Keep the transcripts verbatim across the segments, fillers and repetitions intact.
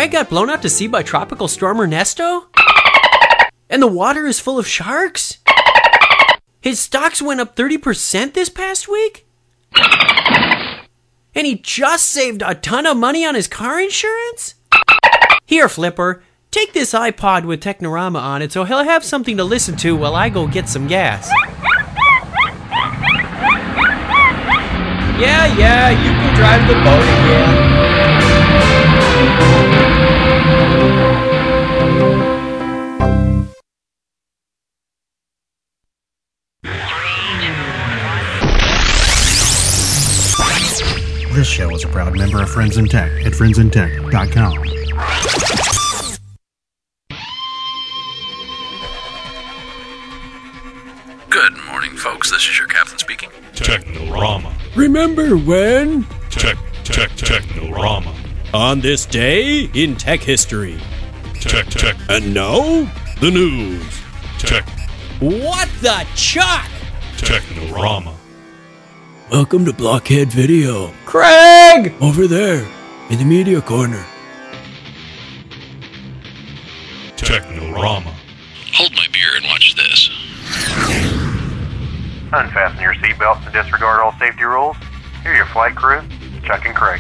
Craig got blown out to sea by Tropical Storm Ernesto? And the water is full of sharks? His stocks went up thirty percent this past week? And he just saved a ton of money on his car insurance? Here, Flipper, take this iPod with Technorama on it so he'll have something to listen to while I go get some gas. Yeah, yeah, you can drive the boat again. This show is a proud member of Friends in Tech at friends in tech dot com. Good morning, folks. This is your captain speaking. Technorama. Remember when? Tech, tech, Technorama. On this day in tech history. Tech, tech, And now, the news. tech, What the chuck? Technorama. Welcome to Blockhead Video. Craig! Over there, in the media corner. Technorama. Hold my beer and watch this. Unfasten your seatbelts and disregard all safety rules. Here are your flight crew, Chuck and Craig.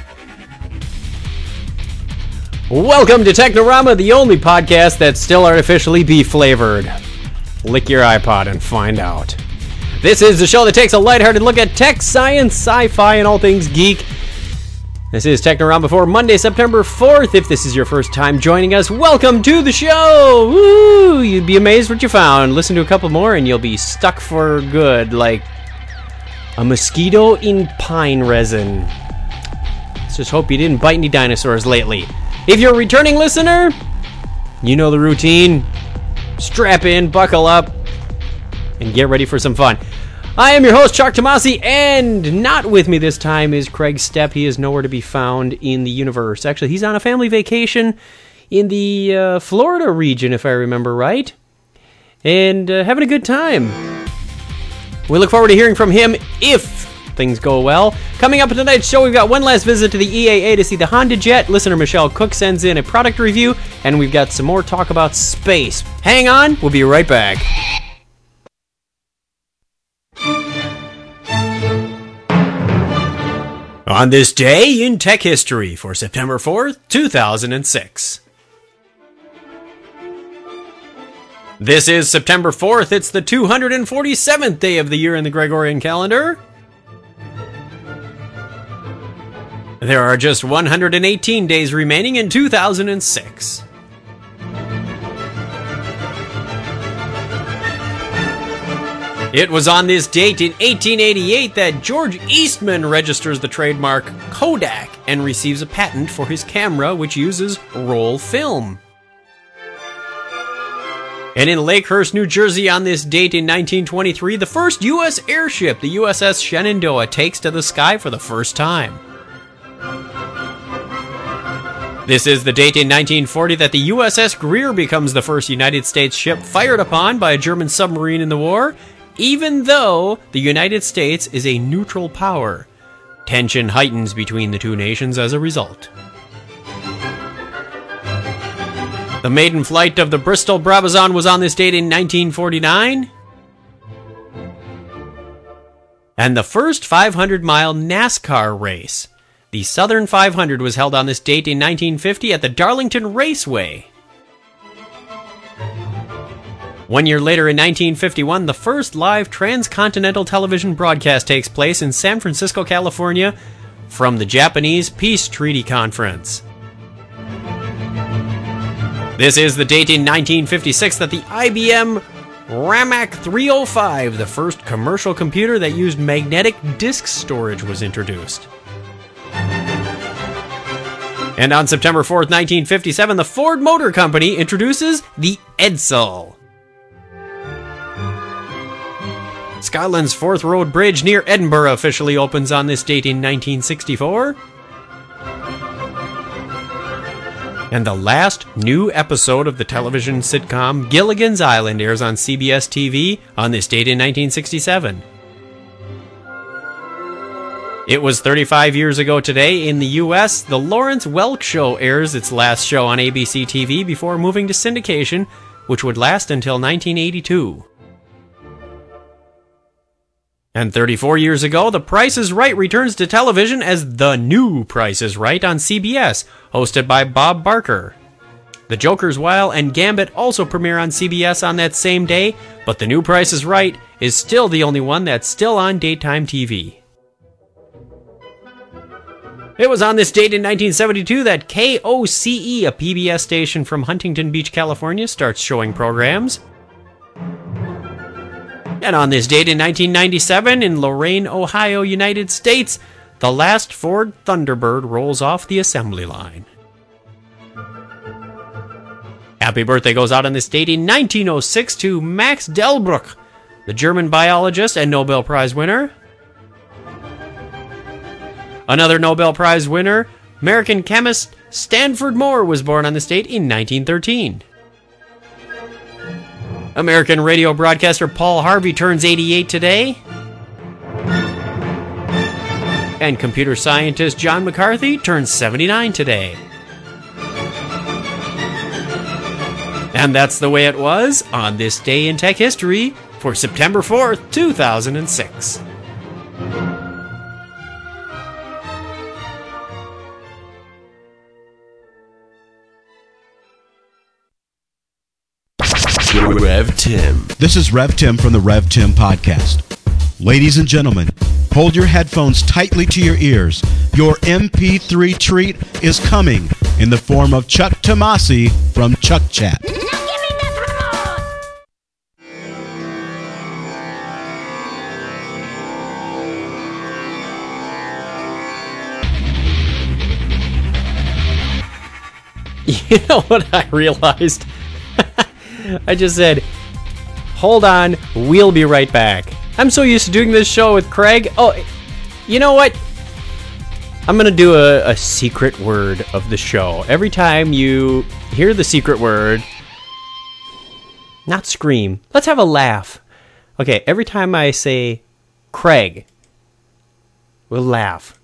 Welcome to Technorama, the only podcast that's still artificially beef flavored. Lick your iPod and find out. This is the show that takes a lighthearted look at tech, science, sci-fi, and all things geek. This is Technorama for Monday, September fourth. If this is your first time joining us, welcome to the show! Woo! You'd be amazed what you found. Listen to a couple more and you'll be stuck for good, like a mosquito in pine resin. Let's just hope you didn't bite any dinosaurs lately. If you're a returning listener, you know the routine. Strap in, buckle up, and get ready for some fun. I am your host, Chuck Tomasi, and not with me this time is Craig Stepp. He is nowhere to be found in the universe. Actually, he's on a family vacation in the uh, Florida region, if I remember right, and uh, having a good time. We look forward to hearing from him if things go well. Coming up in tonight's show, we've got one last visit to the E A A to see the Honda Jet. Listener Michelle Cook sends in a product review, and we've got some more talk about space. Hang on, we'll be right back. On this day in tech history for September fourth, two thousand six. This is September fourth. It's the two hundred forty-seventh day of the year in the Gregorian calendar. There are just one hundred eighteen days remaining in two thousand six. It was on this date in eighteen eighty-eight that George Eastman registers the trademark Kodak and receives a patent for his camera, which uses roll film. And in Lakehurst, New Jersey, on this date in nineteen twenty-three, the first U S airship, the U S S Shenandoah, takes to the sky for the first time. This is the date in nineteen forty that the U S S Greer becomes the first United States ship fired upon by a German submarine in the war, even though the United States is a neutral power. Tension heightens between the two nations as a result. The maiden flight of the Bristol Brabazon was on this date in nineteen forty-nine. And the first five hundred mile NASCAR race, the Southern five hundred, was held on this date in nineteen fifty at the Darlington Raceway. One year later, in nineteen fifty-one, the first live transcontinental television broadcast takes place in San Francisco, California, from the Japanese Peace Treaty Conference. This is the date in nineteen fifty-six that the I B M Ramac three oh five, the first commercial computer that used magnetic disk storage, was introduced. And on September fourth, nineteen fifty-seven, the Ford Motor Company introduces the Edsel. Scotland's Forth Road Bridge near Edinburgh officially opens on this date in nineteen sixty-four. And the last new episode of the television sitcom Gilligan's Island airs on C B S T V on this date in nineteen sixty-seven. It was thirty-five years ago today in the U S The Lawrence Welk Show airs its last show on A B C T V before moving to syndication, which would last until nineteen eighty-two. And thirty-four years ago, The Price is Right returns to television as The New Price is Right on C B S, hosted by Bob Barker. The Joker's Wild and Gambit also premiere on C B S on that same day, but The New Price is Right is still the only one that's still on daytime T V. It was on this date in nineteen seventy-two that K O C E, a P B S station from Huntington Beach, California, starts showing programs. And on this date in nineteen ninety-seven, in Lorain, Ohio, United States, the last Ford Thunderbird rolls off the assembly line. Happy birthday goes out on this date in nineteen oh six to Max Delbruck, the German biologist and Nobel Prize winner. Another Nobel Prize winner, American chemist Stanford Moore, was born on this date in nineteen thirteen. American radio broadcaster Paul Harvey turns eighty-eight today. And computer scientist John McCarthy turns seventy-nine today. And that's the way it was on this day in tech history for September fourth, two thousand six. Rev Tim. This is Rev Tim from the Rev Tim Podcast. Ladies and gentlemen, hold your headphones tightly to your ears. Your M P three treat is coming in the form of Chuck Tomasi from Chuck Chat. You know what I realized? I just said, hold on, we'll be right back. I'm so used to doing this show with Craig. Oh, you know what? I'm going to do a, a secret word of the show. Every time you hear the secret word, not scream, let's have a laugh. Okay, every time I say Craig, we'll laugh.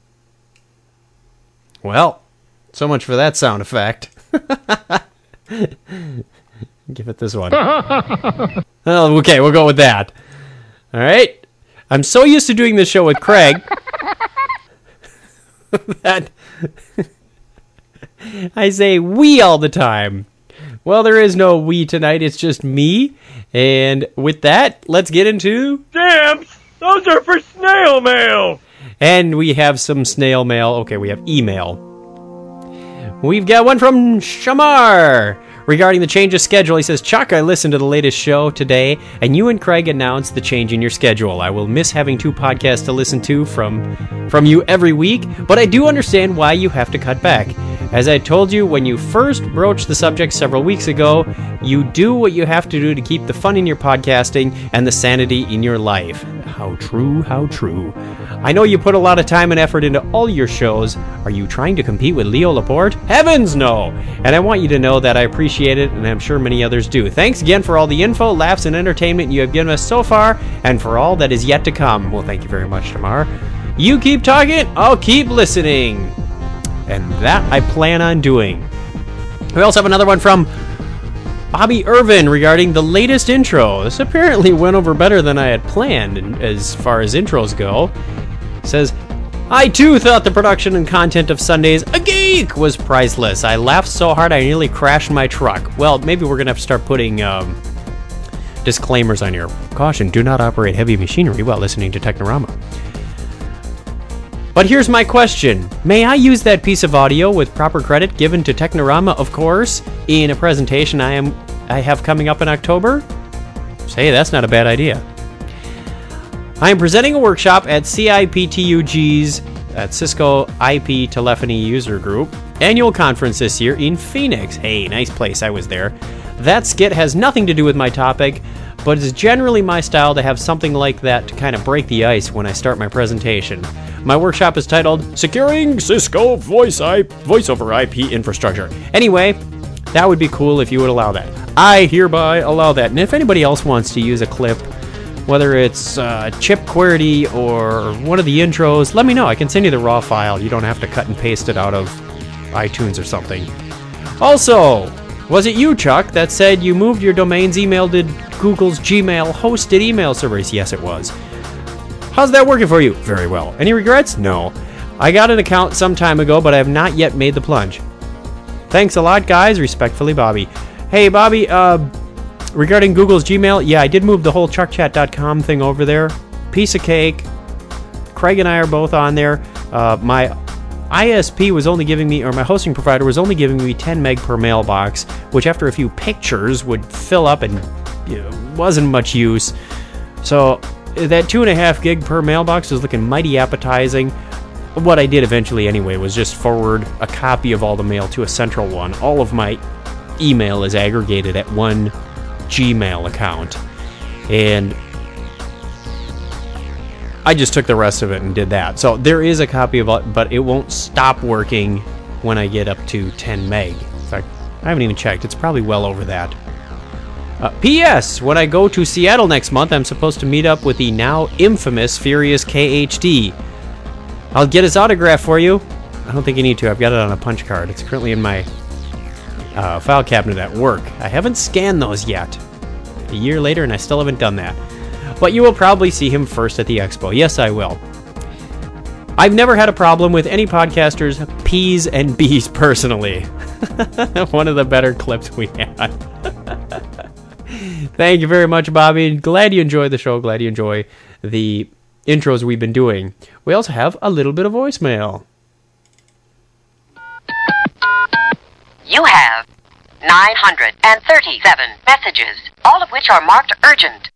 Well, so much for that sound effect. Give it this one. Oh, okay, we'll go with that. All right. I'm so used to doing this show with Craig that I say we all the time. Well, there is no we tonight. It's just me. And with that, let's get into... Stamps! Those are for snail mail! And we have some snail mail. Okay, we have email. We've got one from Shamar. Regarding the change of schedule, he says, Chuck, I listened to the latest show today, and you and Craig announced the change in your schedule. I will miss having two podcasts to listen to from, from you every week, but I do understand why you have to cut back. As I told you when you first broached the subject several weeks ago, you do what you have to do to keep the fun in your podcasting and the sanity in your life. How true, how true. I know you put a lot of time and effort into all your shows. Are you trying to compete with Leo Laporte? Heavens no! And I want you to know that I appreciate it, and I'm sure many others do. Thanks again for all the info, laughs, and entertainment you have given us so far, and for all that is yet to come. Well, thank you very much, Tamar. You keep talking, I'll keep listening. And that I plan on doing. We also have another one from Bobby Irvin regarding the latest intro. This apparently went over better than I had planned as far as intros go. It says, I too thought the production and content of Sundays A Geek was priceless. I laughed so hard I nearly crashed my truck. Well, maybe we're going to have to start putting um, disclaimers on here. Caution, do not operate heavy machinery while listening to Technorama. But here's my question. May I use that piece of audio with proper credit given to Technorama, of course, in a presentation I am I have coming up in October? Say, that's not a bad idea. I am presenting a workshop at C I P T U G's, at Cisco I P Telephony User Group, annual conference this year in Phoenix. Hey, nice place, I was there. That skit has nothing to do with my topic, but it's generally my style to have something like that to kind of break the ice when I start my presentation. My workshop is titled Securing Cisco Voice I- Voice over I P Infrastructure. Anyway, that would be cool if you would allow that. I hereby allow that. And if anybody else wants to use a clip whether it's uh, Chip QWERTY or one of the intros, let me know. I can send you the raw file. You don't have to cut and paste it out of iTunes or something. Also, was it you, Chuck, that said you moved your domain's email to Google's Gmail hosted email service? Yes, it was. How's that working for you? Very well. Any regrets? No. I got an account some time ago, but I have not yet made the plunge. Thanks a lot, guys. Respectfully, Bobby. Hey, Bobby, uh, regarding Google's Gmail, yeah, I did move the whole chuck chat dot com thing over there. Piece of cake. Craig and I are both on there. Uh, my I S P was only giving me, or my hosting provider was only giving me ten meg per mailbox, which after a few pictures would fill up and you know, wasn't much use. So that two and a half gig per mailbox was looking mighty appetizing. What I did eventually anyway was just forward a copy of all the mail to a central one. All of my email is aggregated at one Gmail account. And I just took the rest of it and did that. So there is a copy of it, but it won't stop working when I get up to ten meg. In fact, I haven't even checked. It's probably well over that. Uh, P S. When I go to Seattle next month, I'm supposed to meet up with the now infamous Furious K H D. I'll get his autograph for you. I don't think you need to. I've got it on a punch card. It's currently in my uh, file cabinet at work. I haven't scanned those yet. A year later, and I still haven't done that. But you will probably see him first at the expo. Yes, I will. I've never had a problem with any podcasters' P's and B's personally. One of the better clips we had. Thank you very much, Bobby. Glad you enjoyed the show. Glad you enjoy the intros we've been doing. We also have a little bit of voicemail. You have nine hundred thirty-seven messages, all of which are marked urgent.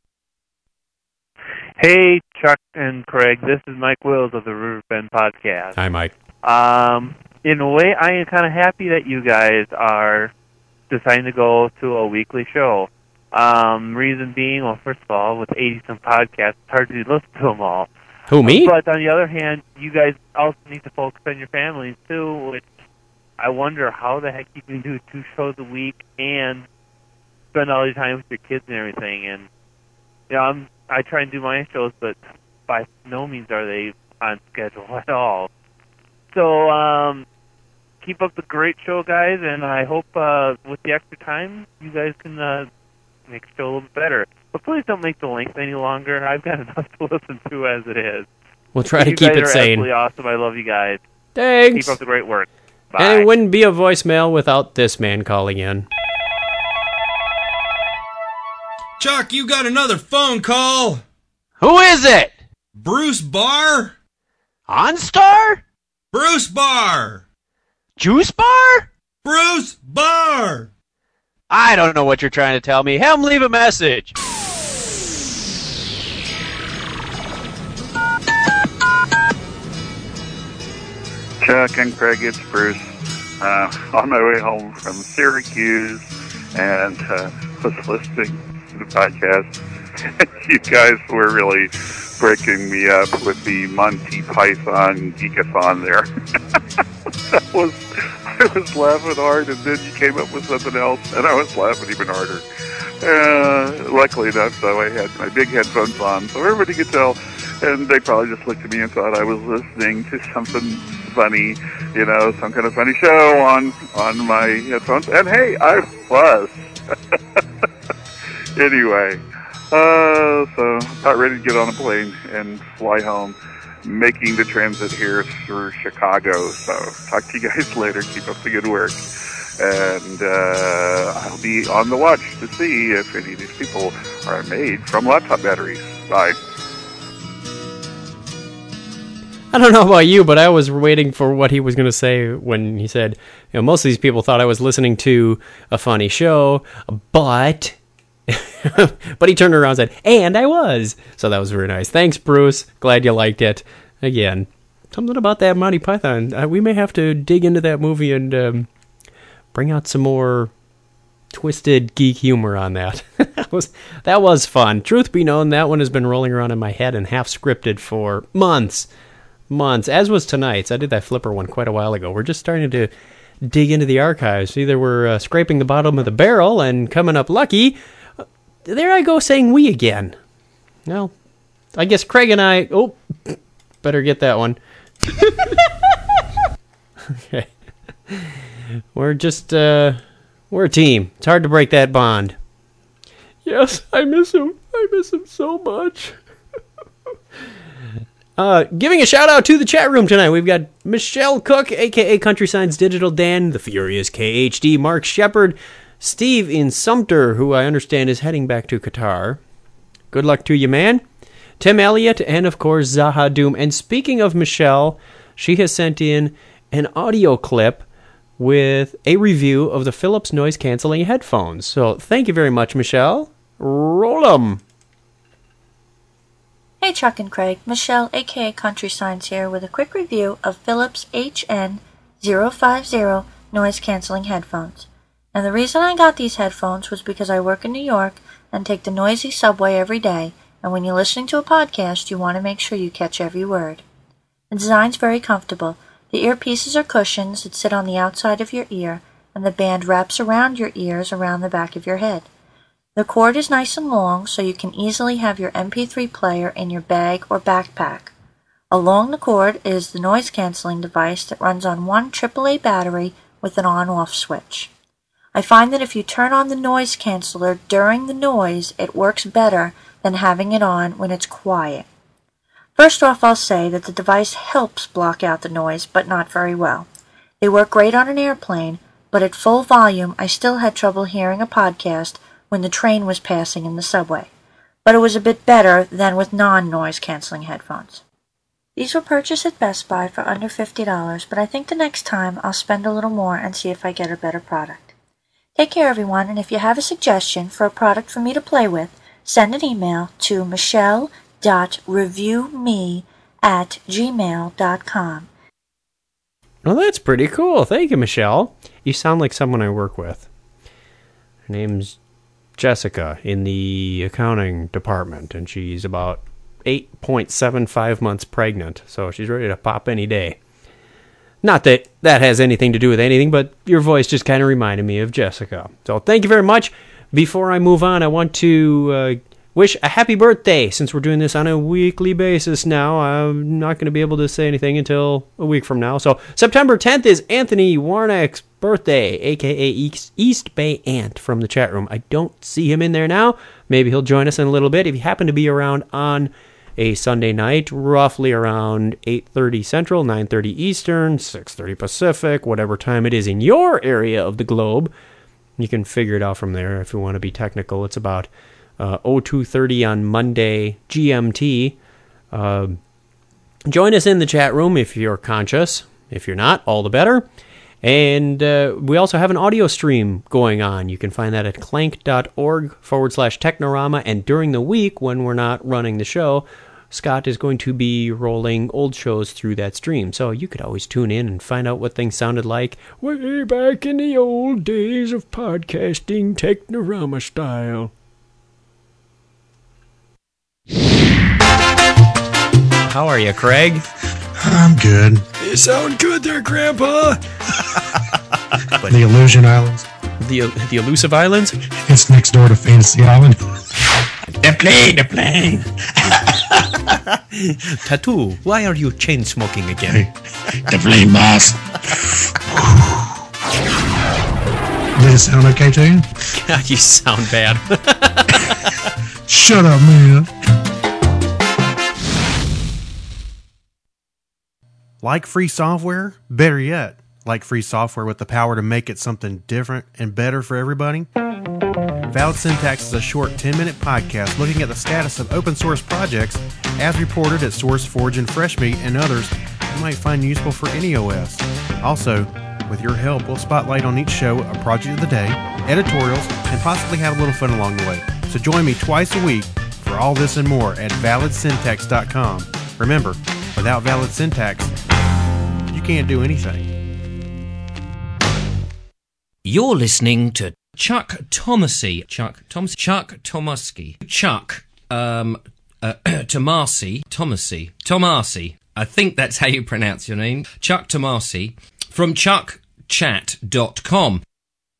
Hey, Chuck and Craig, this is Mike Wills of the Riverbend Podcast. Hi, Mike. Um, in a way, I am kind of happy that you guys are deciding to go to a weekly show. Um, reason being, well, first of all, with eighty-some podcasts, it's hard to listen to them all. Who, me? But on the other hand, you guys also need to focus on your families, too, which I wonder how the heck you can do two shows a week and spend all your time with your kids and everything. And, you know, I'm, I try and do my shows, but by no means are they on schedule at all. So, um, keep up the great show, guys, and I hope uh, with the extra time, you guys can uh, make the show a little bit better. But please don't make the length any longer. I've got enough to listen to as it is. We'll try to you keep guys it are sane. Absolutely awesome. I love you guys. Thanks. Keep up the great work. Bye. And it wouldn't be a voicemail without this man calling in. Chuck, you got another phone call. Who is it? Bruce Barr? OnStar? Bruce Barr. Juice Bar? Bruce Barr. I don't know what you're trying to tell me. Have him leave a message. Chuck and Craig, it's Bruce. Uh, on my way home from Syracuse, and uh, was listening to the podcast. You guys were really breaking me up with the Monty Python geekathon there. that was, I was laughing hard, and then you came up with something else, and I was laughing even harder. Uh, luckily enough, though, I had my big headphones on, so everybody could tell, and they probably just looked at me and thought I was listening to something funny, you know, some kind of funny show on, on my headphones, and hey, I was. Anyway, uh, so about ready to get on a plane and fly home, making the transit here through Chicago. So talk to you guys later. Keep up the good work. And uh, I'll be on the watch to see if any of these people are made from laptop batteries. Bye. I don't know about you, but I was waiting for what he was going to say when he said, you know, most of these people thought I was listening to a funny show, but... but he turned around and said, and I was. So that was very nice. Thanks, Bruce. Glad you liked it. Again, something about that Monty Python. Uh, we may have to dig into that movie and um, bring out some more twisted geek humor on that. that was that was fun. Truth be known, that one has been rolling around in my head and half scripted for months. Months. As was tonight's. I did that Flipper one quite a while ago. We're just starting to dig into the archives. Either we're uh, scraping the bottom of the barrel and coming up lucky. There I go saying we again. Well, I guess Craig and I... Oh, better get that one. Okay. We're just, uh... We're a team. It's hard to break that bond. Yes, I miss him. I miss him so much. uh, giving a shout out to the chat room tonight. We've got Michelle Cook, a k a. Country Signs Digital Dan, the Furious K H D, Mark Shepard, Steve in Sumter, who I understand is heading back to Qatar. Good luck to you, man. Tim Elliott, and of course, Zaha Doom. And speaking of Michelle, she has sent in an audio clip with a review of the Philips noise-canceling headphones. So thank you very much, Michelle. Roll 'em. Hey, Chuck and Craig. Michelle, a k a. Country Signs here with a quick review of Philips H N zero five zero noise-canceling headphones. And the reason I got these headphones was because I work in New York and take the noisy subway every day, and when you're listening to a podcast, you want to make sure you catch every word. The design's very comfortable. The earpieces are cushions that sit on the outside of your ear, and the band wraps around your ears around the back of your head. The cord is nice and long, so you can easily have your M P three player in your bag or backpack. Along the cord is the noise-canceling device that runs on one triple A battery with an on-off switch. I find that if you turn on the noise canceller during the noise, it works better than having it on when it's quiet. First off, I'll say that the device helps block out the noise, but not very well. They work great on an airplane, but at full volume I still had trouble hearing a podcast when the train was passing in the subway. But it was a bit better than with non-noise canceling headphones. These were purchased at Best Buy for under fifty dollars, but I think the next time I'll spend a little more and see if I get a better product. Take care, everyone, and if you have a suggestion for a product for me to play with, send an email to michelle dot review me at gmail dot com. Well, that's pretty cool. Thank you, Michelle. You sound like someone I work with. Her name's Jessica in the accounting department, and she's about eight point seven five months pregnant, so she's ready to pop any day. Not that that has anything to do with anything, but your voice just kind of reminded me of Jessica. So thank you very much. Before I move on, I want to uh, wish a happy birthday. Since we're doing this on a weekly basis now, I'm not going to be able to say anything until a week from now. So September tenth is Anthony Warnock's birthday, a k a. East, East Bay Ant from the chat room. I don't see him in there now. Maybe he'll join us in a little bit. If you happen to be around on a Sunday night, roughly around eight thirty Central, nine thirty Eastern, six thirty Pacific, whatever time it is in your area of the globe. You can figure it out from there if you want to be technical. It's about uh, oh two thirty on Monday G M T. Uh, join us in the chat room if you're conscious. If you're not, all the better. And uh, we also have an audio stream going on. You can find that at clank.org forward slash technorama. And during the week, when we're not running the show, Scott is going to be rolling old shows through that stream. So you could always tune in and find out what things sounded like way back in the old days of podcasting, Technorama style. How are you, Craig? I'm good. You sound good there, Grandpa. The Illusion Islands. The the Elusive Islands? It's next door to Fantasy Island. The plane, the plane. Tattoo, why are you chain smoking again? The flame boss. Did it sound okay to you? God, you sound bad. Shut up, man. Like free software? Better yet, like free software with the power to make it something different and better for everybody? Valid Syntax is a short ten-minute podcast looking at the status of open source projects as reported at SourceForge and FreshMeat and others you might find useful for any O S. Also, with your help, we'll spotlight on each show a project of the day, editorials, and possibly have a little fun along the way. So join me twice a week for all this and more at valid syntax dot com. Remember, without Valid Syntax, you can't do anything. You're listening to Chuck Thomasy. Chuck Thomas. Chuck Tomasky. Chuck um uh, Tomasi. Thomasy. Tomasi. I think that's how you pronounce your name. Chuck Tomasi from chuck chat dot com.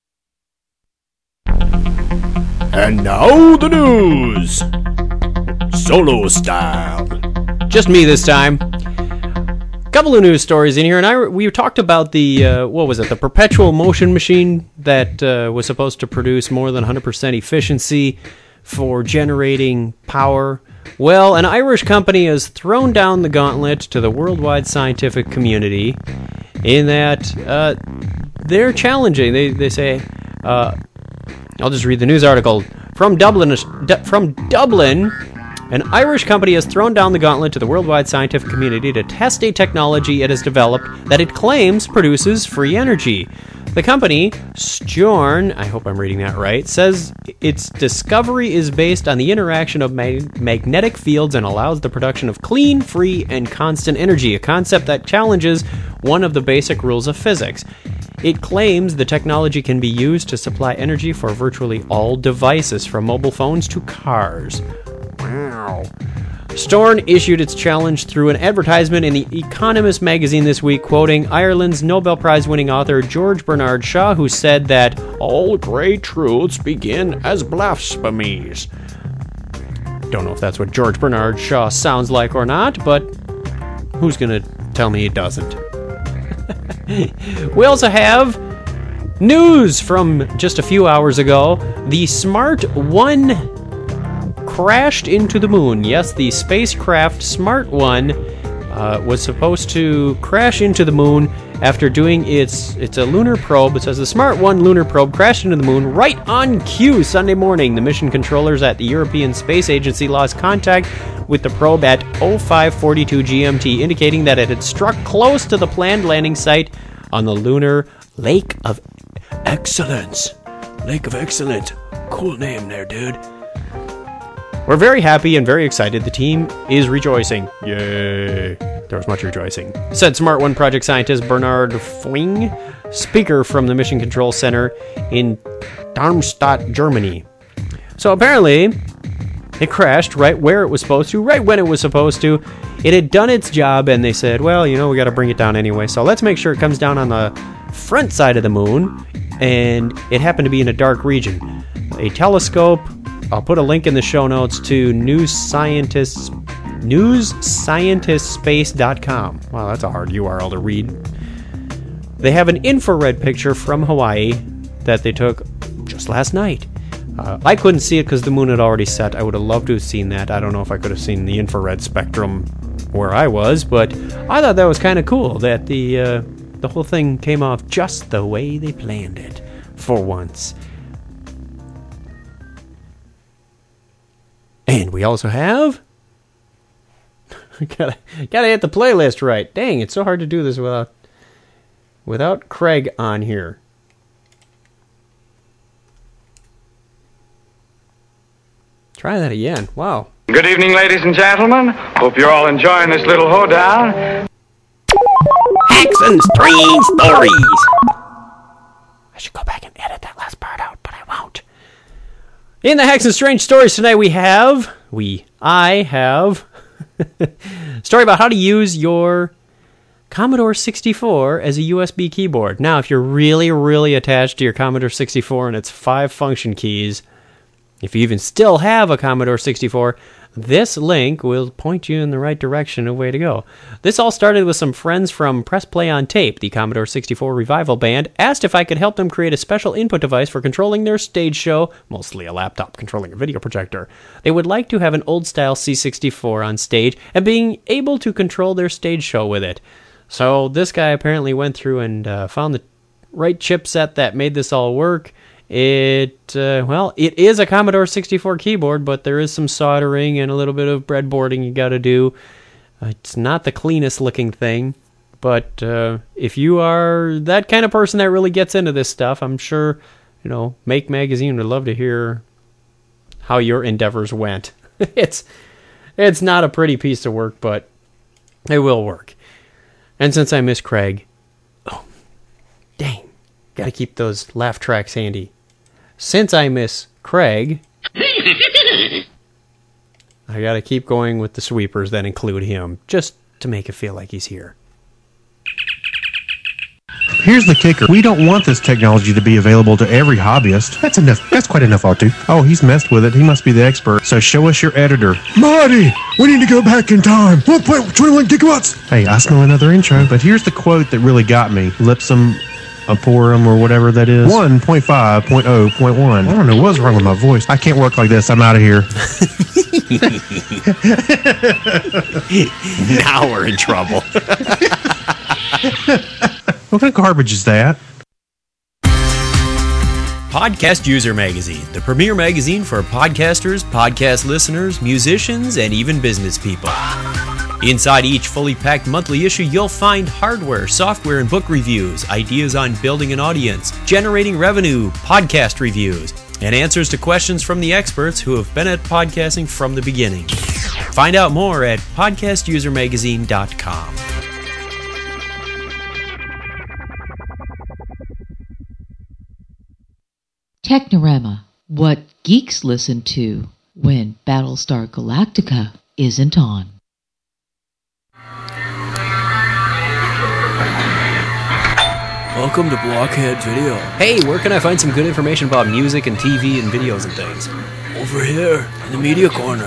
And now the news. Solo style. Just me this time. Couple of news stories in here, and I we talked about the uh, what was it? The perpetual motion machine that uh, was supposed to produce more than one hundred percent efficiency for generating power. Well, an Irish company has thrown down the gauntlet to the worldwide scientific community in that uh, they're challenging. They they say, uh, I'll just read the news article from Dublin. From Dublin. An Irish company has thrown down the gauntlet to the worldwide scientific community to test a technology it has developed that it claims produces free energy. The company, Stjorn, I hope I'm reading that right, says its discovery is based on the interaction of mag- magnetic fields and allows the production of clean, free, and constant energy, a concept that challenges one of the basic rules of physics. It claims the technology can be used to supply energy for virtually all devices, from mobile phones to cars. Wow. Stjorn issued its challenge through an advertisement in The Economist magazine this week, quoting Ireland's Nobel Prize-winning author George Bernard Shaw, who said that all great truths begin as blasphemies. Don't know if that's what George Bernard Shaw sounds like or not, but who's going to tell me he doesn't? We also have news from just a few hours ago. The Smart One crashed into the moon. Yes, the spacecraft Smart One uh, was supposed to crash into the moon after doing its it's a lunar probe. It says the Smart One lunar probe crashed into the moon right on cue Sunday morning. The mission controllers at the European Space Agency lost contact with the probe at oh five forty-two G M T, indicating that it had struck close to the planned landing site on the lunar Lake of Excellence. Lake of Excellence. Cool name there, dude. We're very happy and very excited. The team is rejoicing. Yay. There was much rejoicing. Said Smart One project scientist Bernard Fling, speaker from the Mission Control Center in Darmstadt, Germany. So apparently, it crashed right where it was supposed to, right when it was supposed to. It had done its job, and they said, well, you know, we got to bring it down anyway, so let's make sure it comes down on the front side of the moon, and it happened to be in a dark region. A telescope... I'll put a link in the show notes to news scientists, news scientist space dot com. Wow, that's a hard U R L to read. They have an infrared picture from Hawaii that they took just last night. Uh, I couldn't see it because the moon had already set. I would have loved to have seen that. I don't know if I could have seen the infrared spectrum where I was, but I thought that was kind of cool that the uh, the whole thing came off just the way they planned it for once. And we also have... gotta, gotta hit the playlist right. Dang, it's so hard to do this without, without Craig on here. Try that again. Wow. Good evening, ladies and gentlemen. Hope you're all enjoying this little hoedown. Hacks and strange stories. I should go back and edit that last part out, but I won't. In the Hacks and Strange Stories tonight, we have, we, I have, a story about how to use your Commodore sixty-four as a U S B keyboard. Now, if you're really, really attached to your Commodore sixty-four and its five function keys, if you even still have a Commodore sixty-four, this link will point you in the right direction of way to go. This all started with some friends from Press Play on Tape, the Commodore sixty-four revival band, asked if I could help them create a special input device for controlling their stage show, mostly a laptop controlling a video projector. They would like to have an old-style C sixty-four on stage and being able to control their stage show with it. So this guy apparently went through and uh, found the right chipset that made this all work. It, uh, well, it is a Commodore sixty-four keyboard, but there is some soldering and a little bit of breadboarding you gotta do. Uh, it's not the cleanest looking thing, but uh, if you are that kind of person that really gets into this stuff, I'm sure, you know, Make Magazine would love to hear how your endeavors went. it's, it's not a pretty piece of work, but it will work. And since I miss Craig, oh, dang, gotta keep those laugh tracks handy. Since I miss Craig, I gotta keep going with the sweepers that include him, just to make it feel like he's here. Here's the kicker. We don't want this technology to be available to every hobbyist. That's enough. That's quite enough, R two. Oh, he's messed with it. He must be the expert. So show us your editor. Marty, we need to go back in time. one point two one gigawatts. Hey, I smell another intro, but here's the quote that really got me. Lipsum Aporum or whatever that is. one point five point oh point one. I don't know what's wrong with my voice. I can't work like this. I'm out of here. Now we're in trouble. What kind of garbage is that? Podcast User Magazine, the premier magazine for podcasters, podcast listeners, musicians, and even business people. Inside each fully packed monthly issue, you'll find hardware, software, and book reviews, ideas on building an audience, generating revenue, podcast reviews, and answers to questions from the experts who have been at podcasting from the beginning. Find out more at podcast user magazine dot com. Technorama, what geeks listen to when Battlestar Galactica isn't on. Welcome to Blockhead Video. Hey, where can I find some good information about music and T V and videos and things? Over here, in the media corner.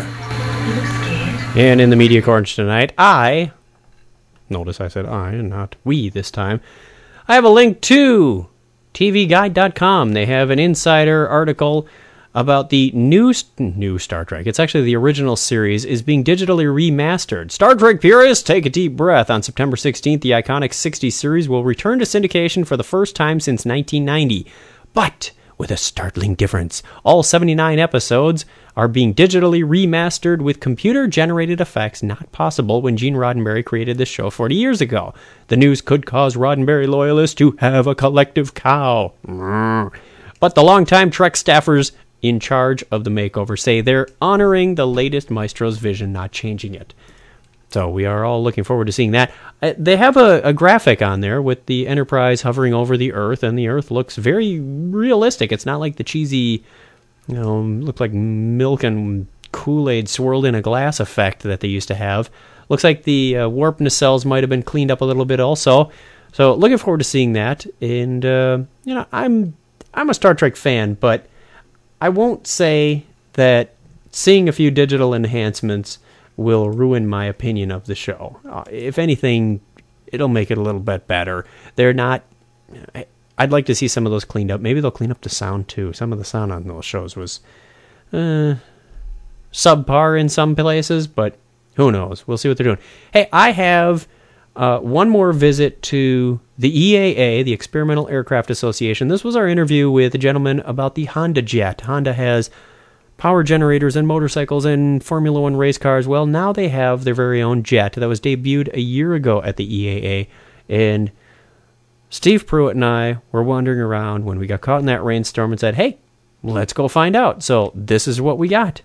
And in the media corner tonight, I, notice I said I and not we this time, I have a link to T V guide dot com. They have an insider article about the new new Star Trek. It's actually the original series is being digitally remastered. Star Trek purists, take a deep breath. On September sixteenth, the iconic sixties series will return to syndication for the first time since nineteen ninety. But with a startling difference. All seventy-nine episodes are being digitally remastered with computer-generated effects not possible when Gene Roddenberry created this show forty years ago. The news could cause Roddenberry loyalists to have a collective cow. But the longtime Trek staffers in charge of the makeover say they're honoring the latest Maestro's vision, not changing it. So we are all looking forward to seeing that. Uh, they have a, a graphic on there with the Enterprise hovering over the Earth, and the Earth looks very realistic. It's not like the cheesy, you know, look like milk and Kool-Aid swirled in a glass effect that they used to have. Looks like the uh, warp nacelles might have been cleaned up a little bit also. So looking forward to seeing that. And, uh, you know, I'm I'm a Star Trek fan, but I won't say that seeing a few digital enhancements will ruin my opinion of the show. Uh, if anything, it'll make it a little bit better. They're not... I'd like to see some of those cleaned up. Maybe they'll clean up the sound, too. Some of the sound on those shows was uh, subpar in some places, but who knows? We'll see what they're doing. Hey, I have uh, one more visit to the E A A, the Experimental Aircraft Association. This was our interview with a gentleman about the Honda Jet. Honda has power generators and motorcycles and Formula One race cars. Well, now they have their very own jet that was debuted a year ago at the E A A. And Steve Pruitt and I were wandering around when we got caught in that rainstorm and said, hey, let's go find out. So this is what we got.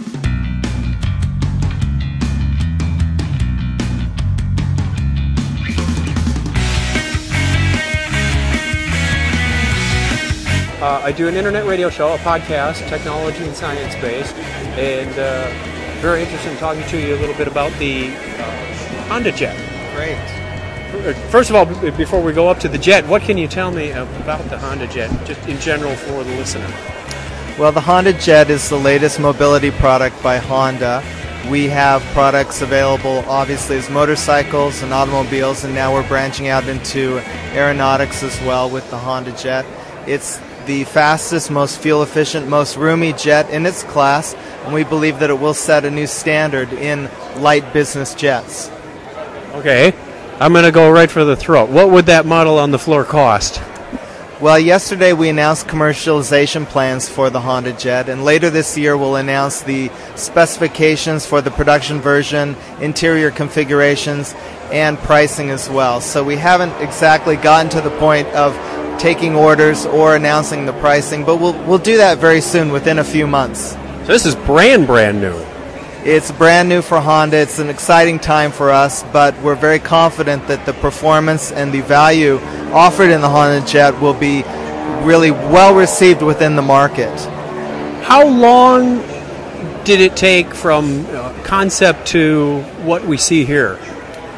Uh, I do an internet radio show, a podcast, technology and science based, and uh, very interested in talking to you a little bit about the uh, Honda Jet. Great. First of all, b- before we go up to the jet, what can you tell me about the Honda Jet, just in general for the listener? Well, the Honda Jet is the latest mobility product by Honda. We have products available, obviously, as motorcycles and automobiles, and now we're branching out into aeronautics as well with the Honda Jet. It's the fastest, most fuel-efficient, most roomy jet in its class, and we believe that it will set a new standard in light business jets. Okay, I'm going to go right for the throat. What would that model on the floor cost? Well, yesterday we announced commercialization plans for the Honda Jet, and later this year we'll announce the specifications for the production version, interior configurations, and pricing as well. So we haven't exactly gotten to the point of taking orders or announcing the pricing, but we'll we'll do that very soon, within a few months. So this is brand, brand new. It's brand new for Honda. It's an exciting time for us, but we're very confident that the performance and the value offered in the Honda Jet will be really well received within the market. How long did it take from uh, concept to what we see here?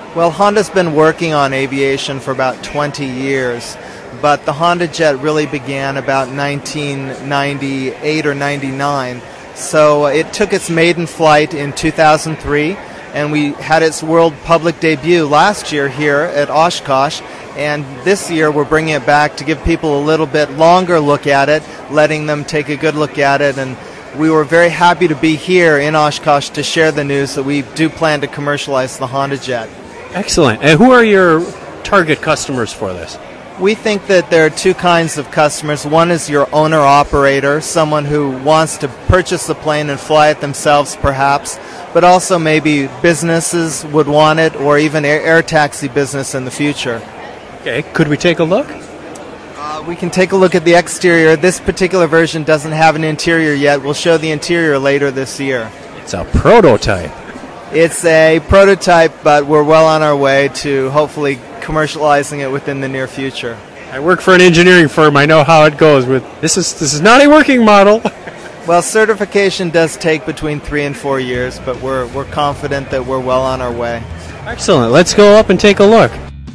Well, Honda's been working on aviation for about twenty years, but the Honda Jet really began about nineteen ninety-eight or ninety-nine. So it took its maiden flight in two thousand three, and we had its world public debut last year here at Oshkosh. And this year we're bringing it back to give people a little bit longer look at it, letting them take a good look at it. And we were very happy to be here in Oshkosh to share the news that we do plan to commercialize the Honda Jet. Excellent. And who are your target customers for this? We think that there are two kinds of customers. One is your owner-operator, someone who wants to purchase the plane and fly it themselves perhaps, but also maybe businesses would want it, or even air, air taxi business in the future. Okay, could we take a look? Uh, we can take a look at the exterior. This particular version doesn't have an interior yet. We'll show the interior later this year. It's a prototype. It's a prototype, but we're well on our way to hopefully commercializing it within the near future. I work for an engineering firm. I know how it goes with this is this is not a working model. Well, certification does take between three and four years, but we're we're confident that we're well on our way. Excellent. Let's go up and take a look.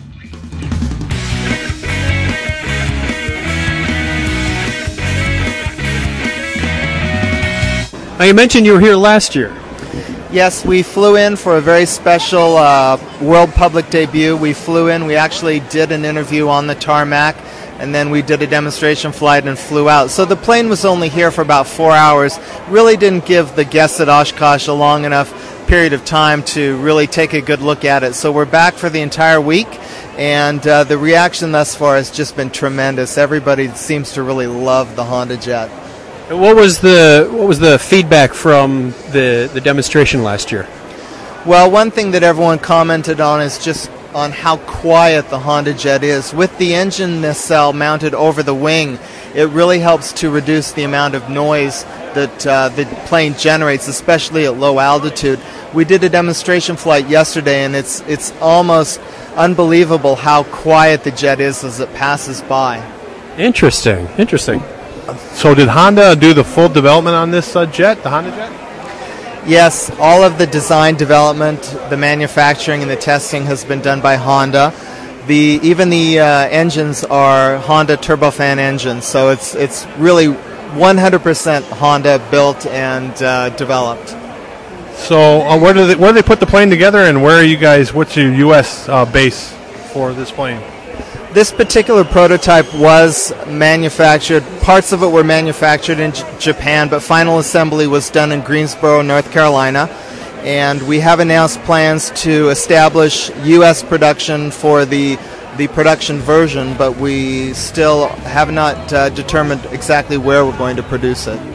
Now, you mentioned you were here last year. Yes, we flew in for a very special uh, world public debut. We flew in, we actually did an interview on the tarmac, and then we did a demonstration flight and flew out. So the plane was only here for about four hours. Really didn't give the guests at Oshkosh a long enough period of time to really take a good look at it. So we're back for the entire week, and uh, the reaction thus far has just been tremendous. Everybody seems to really love the Honda Jet. What was the what was the feedback from the, the demonstration last year? Well, one thing that everyone commented on is just on how quiet the Honda Jet is. With the engine nacelle mounted over the wing, it really helps to reduce the amount of noise that uh, the plane generates, especially at low altitude. We did a demonstration flight yesterday, and it's it's almost unbelievable how quiet the jet is as it passes by. Interesting, interesting. So did Honda do the full development on this uh, jet, the Honda Jet? Yes, all of the design, development, the manufacturing, and the testing has been done by Honda. The even the uh, engines are Honda turbofan engines, so it's it's really one hundred percent Honda built and uh, developed. So uh, where do they where do they put the plane together, and where are you guys? What's your U S uh, base for this plane? This particular prototype was manufactured, parts of it were manufactured in J- Japan, but final assembly was done in Greensboro, North Carolina. And we have announced plans to establish U S production for the the production version, but we still have not uh, determined exactly where we're going to produce it.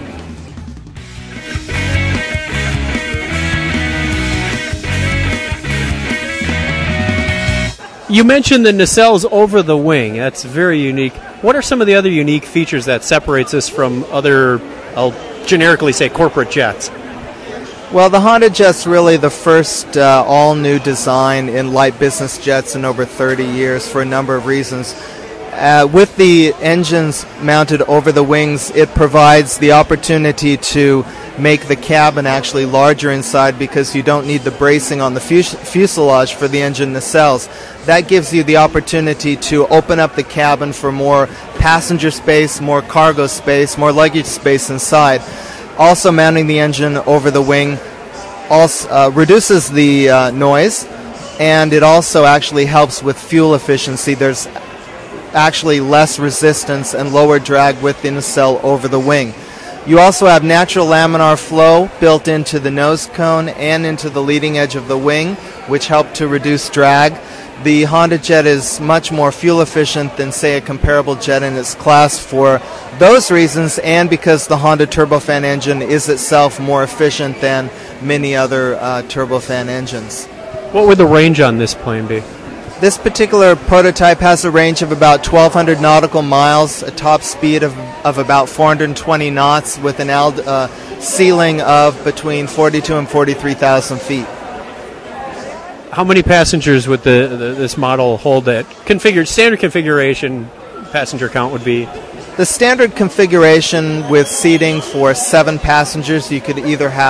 You mentioned the nacelles over the wing. That's very unique. What are some of the other unique features that separates this from other, I'll generically say, corporate jets? Well, the Honda Jet's really the first uh, all-new design in light business jets in over thirty years for a number of reasons. Uh, with the engines mounted over the wings, it provides the opportunity to make the cabin actually larger inside because you don't need the bracing on the fus- fuselage for the engine nacelles. That gives you the opportunity to open up the cabin for more passenger space, more cargo space, more luggage space inside. Also, mounting the engine over the wing also uh, reduces the uh, noise, and it also actually helps with fuel efficiency. There's actually less resistance and lower drag with the nacelle over the wing. You also have natural laminar flow built into the nose cone and into the leading edge of the wing, which help to reduce drag. The Honda Jet is much more fuel efficient than, say, a comparable jet in its class for those reasons, and because the Honda turbofan engine is itself more efficient than many other uh, turbofan engines. What would the range on this plane be? This particular prototype has a range of about twelve hundred nautical miles, a top speed of, of about four hundred twenty knots, with an ald- uh, ceiling of between forty-two and forty-three thousand feet. How many passengers would the, the this model hold? That configured standard configuration passenger count would be? The standard configuration with seating for seven passengers, you could either have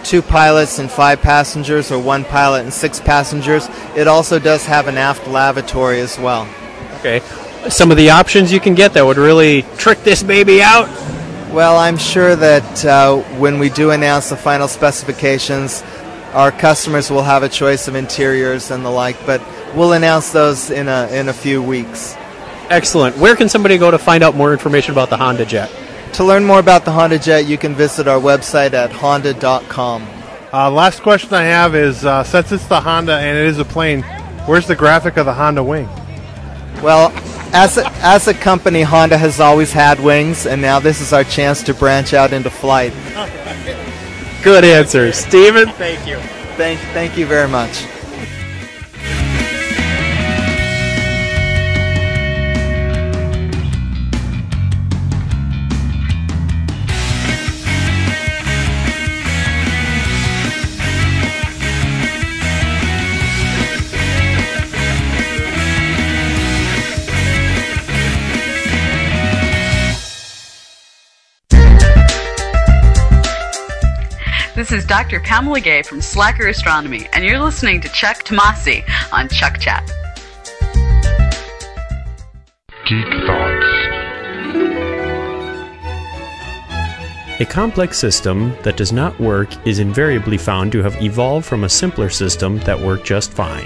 two pilots and five passengers or one pilot and six passengers. It also does have an aft lavatory as well. Okay. Some of the options you can get that would really trick this baby out? Well, I'm sure that uh, when we do announce the final specifications, our customers will have a choice of interiors and the like, but we'll announce those in a in a few weeks. Excellent. Where can somebody go to find out more information about the Honda Jet? To learn more about the Honda Jet, you can visit our website at honda dot com. Uh, last question I have is, uh, since it's the Honda and it is a plane, where's the graphic of the Honda wing? Well, as a, as a company, Honda has always had wings, and now this is our chance to branch out into flight. Good answer. Steven, thank you. Thank, thank you very much. This is Doctor Pamela Gay from Slacker Astronomy, and you're listening to Chuck Tomasi on Chuck Chat. Geek Thoughts. A complex system that does not work is invariably found to have evolved from a simpler system that worked just fine.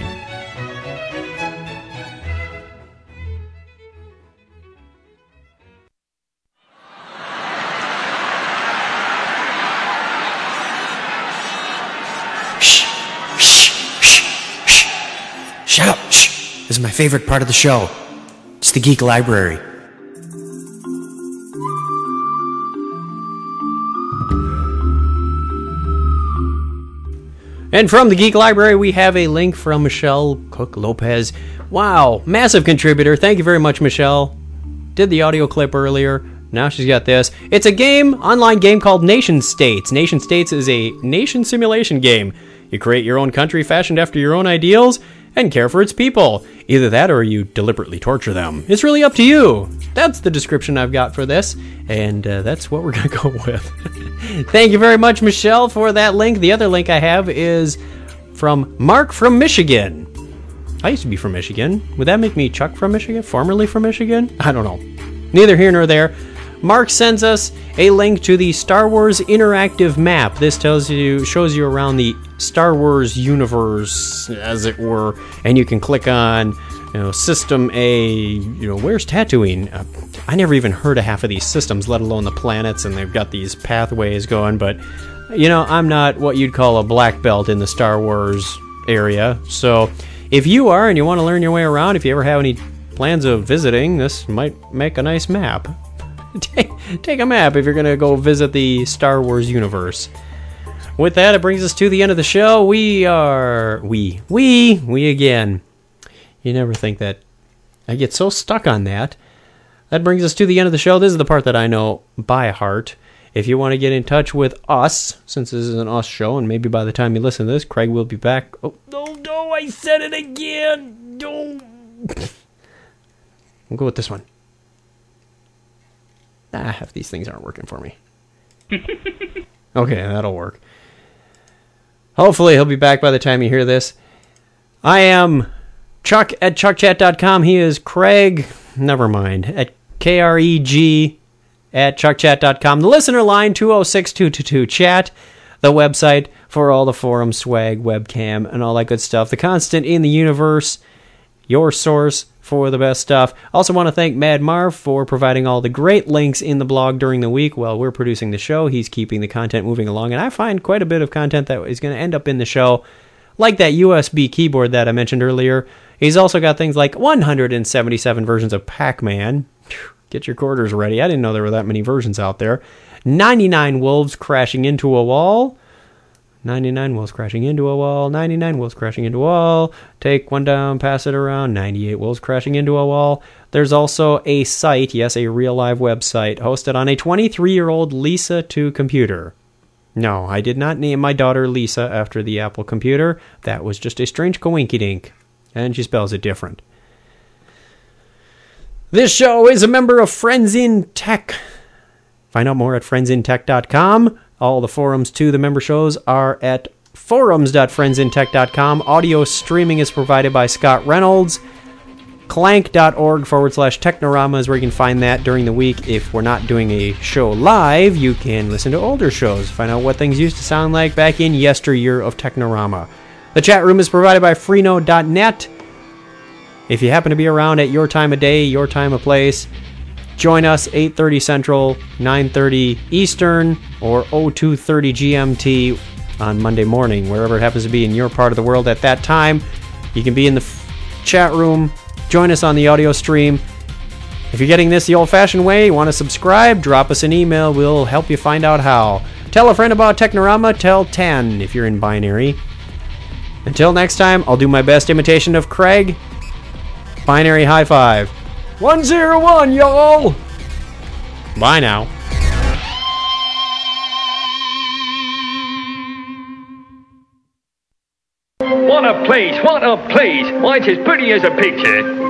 Shut up! Shh! This is my favorite part of the show. It's the Geek Library. And from the Geek Library, we have a link from Michelle Cook Lopez. Wow, massive contributor. Thank you very much, Michelle. Did the audio clip earlier. Now she's got this. It's a game, online game called Nation States. Nation States is a nation simulation game. You create your own country fashioned after your own ideals and care for its people. Either that or you deliberately torture them. It's really up to you. That's the description I've got for this, and uh, that's what we're going to go with. Thank you very much, Michelle, for that link. The other link I have is from Mark from Michigan. I used to be from Michigan. Would that make me Chuck from Michigan? Formerly from Michigan? I don't know. Neither here nor there. Mark sends us a link to the Star Wars interactive map. This tells you, shows you around the Star Wars universe, as it were, and you can click on, you know, System A. You know, where's Tatooine? Uh, I never even heard of half of these systems, let alone the planets, and they've got these pathways going. But you know, I'm not what you'd call a black belt in the Star Wars area. So, if you are and you want to learn your way around, if you ever have any plans of visiting, this might make a nice map. Take, take a map if you're going to go visit the Star Wars universe. With that, it brings us to the end of the show. We are... We. We. We again. You never think that... I get so stuck on that. That brings us to the end of the show. This is the part that I know by heart. If you want to get in touch with us, since this is an us show, and maybe by the time you listen to this, Craig will be back. Oh, no, no, I said it again. No. We'll go with this one. Ah, half these things aren't working for me. Okay, that'll work. Hopefully he'll be back by the time you hear this. I am Chuck at chuck chat dot com. He is Craig, never mind, at K R E G at chuck chat dot com. The listener line, two oh six, two two two, chat. The website for all the forum swag, webcam, and all that good stuff. The constant in the universe. Your source for the best stuff. Also want to thank Mad Marv for providing all the great links in the blog during the week while we're producing the show. He's keeping the content moving along, and I find quite a bit of content that is going to end up in the show, like that U S B keyboard that I mentioned earlier. He's also got things like one hundred seventy-seven versions of Pac-Man. Get your quarters ready. I didn't know there were that many versions out there. ninety-nine wolves crashing into a wall. ninety-nine wolves crashing into a wall, ninety-nine wolves crashing into a wall, take one down, pass it around, ninety-eight wolves crashing into a wall. There's also a site, yes, a real live website, hosted on a twenty-three-year-old Lisa two computer. No, I did not name my daughter Lisa after the Apple computer. That was just a strange coinkydink, and she spells it different. This show is a member of Friends in Tech. Find out more at friends in tech dot com. All the forums to the member shows are at forums dot friends in tech dot com. Audio streaming is provided by Scott Reynolds. Clank.org forward slash Technorama is where you can find that during the week. If we're not doing a show live, you can listen to older shows, find out what things used to sound like back in yesteryear of Technorama. The chat room is provided by freenode dot net. If you happen to be around at your time of day, your time of place, join us eight thirty Central, nine thirty Eastern, or oh two thirty G M T on Monday morning, wherever it happens to be in your part of the world at that time. You can be in the f- chat room. Join us on the audio stream. If you're getting this the old-fashioned way, you want to subscribe, drop us an email. We'll help you find out how. Tell a friend about Technorama. Tell ten if you're in binary. Until next time, I'll do my best imitation of Craig. Binary high five. one zero one, y'all! Bye now. What a place, what a place. Why, it's as pretty as a picture.